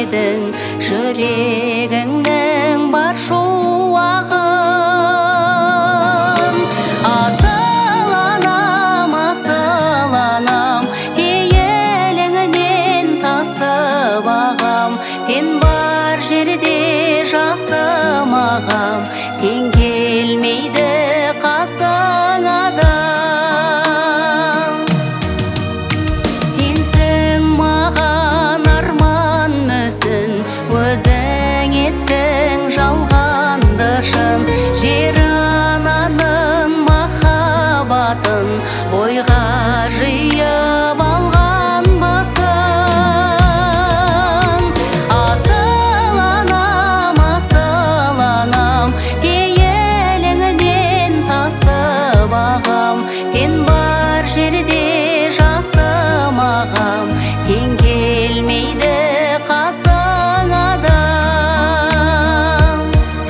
келмейдің жүрегіңнің бар шуағын. Асыл анам, пейіліңнен тасып ағам, сен бар жерде жасым ағам, тең келмейді қасыңа адам. Сенсің маған арман мүсін, өзің еттің жалғанды шын, жер ананың махаббатын бойға жиып алғанбысың. Асыл анам, пейіліңнен тасып ағам, сен бар жерде жасым ағам, тең келмейді қасыңа адам.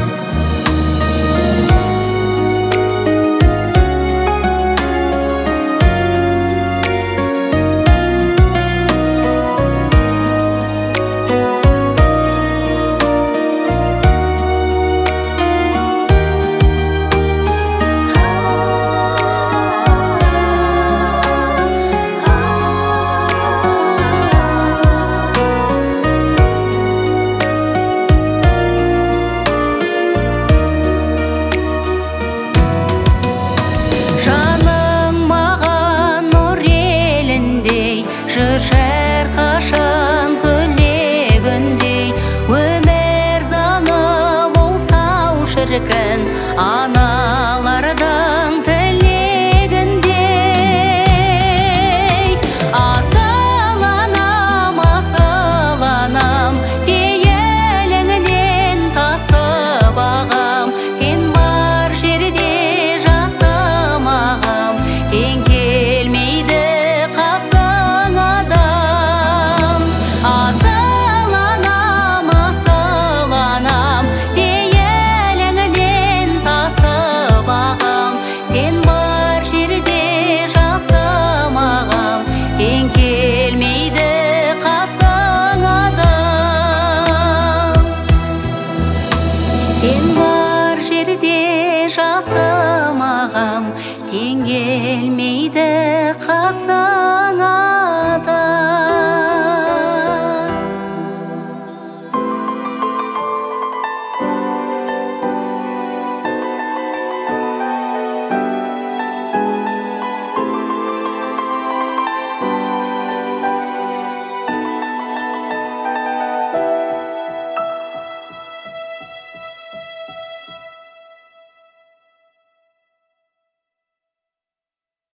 Жүршер қашан күлегіндей, өмір заңы болса шіркін,